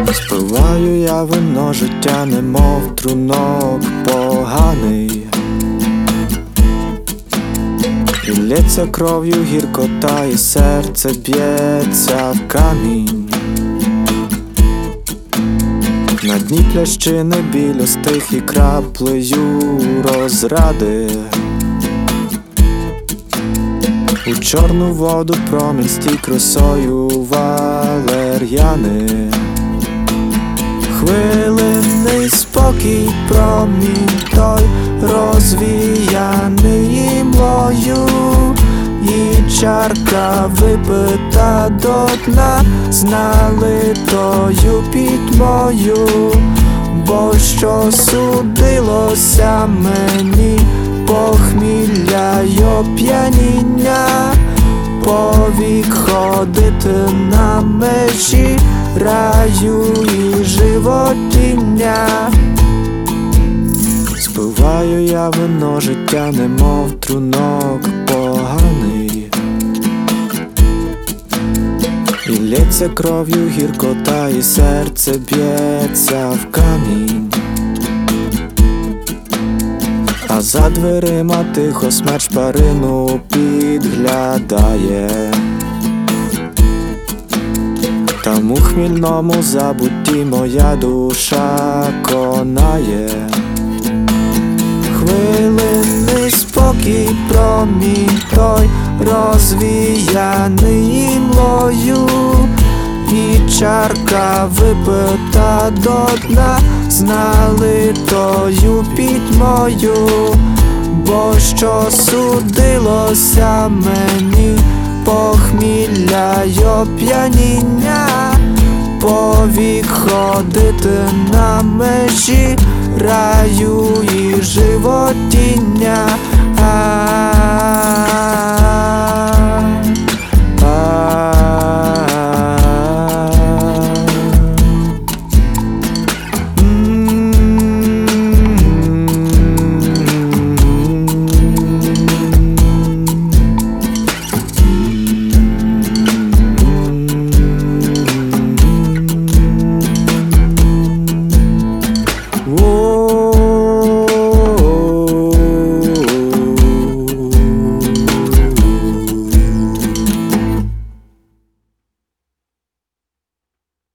Спиваю я вино життя, немов трунок поганий, і лється кров'ю гіркота, і серце б'ється в камінь. На дні плящини білю стих і краплею розради. У чорну воду промінь стік росою валер'яни. Хвилинний спокій, промінь той розвіяний імлою, і чарка випита до дна з налитою пітьмою. Бо що судилося мені, похмілля й оп'яніння, повік ходити на межі раю і животіння. Спиваю я вино життя, немов трунок поганий, і лється кров'ю гіркота, і серце б'ється в камінь. А за дверима тихо смерть шпарину підглядає. Там у хмільному забутті моя душа конає. Хвилинний спокій, промінь той розвіяний імлою, і чарка випита до дна з налитою пітьмою. Бо що судилося мені, похмілля й оп'яніння, повік ходити на межі раю і животіння.